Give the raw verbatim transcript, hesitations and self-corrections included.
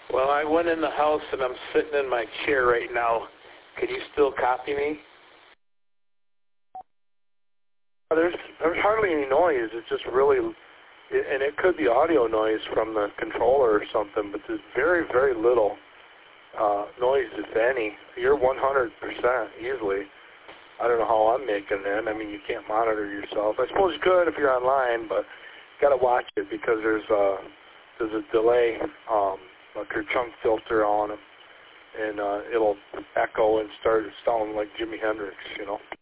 Well, I went in the house and I'm sitting in my chair right now. Can you still copy me? There's there's hardly any noise. It's just really, and it could be audio noise from the controller or something, but there's very, very little uh, noise, if any. You're one hundred percent easily. I don't know how I'm making that. I mean, you can't monitor yourself. I suppose you could if you're online, but you got to watch it because there's a, there's a delay, um, like your chunk filter on it, and uh, it'll echo and start sounding like Jimi Hendrix, you know.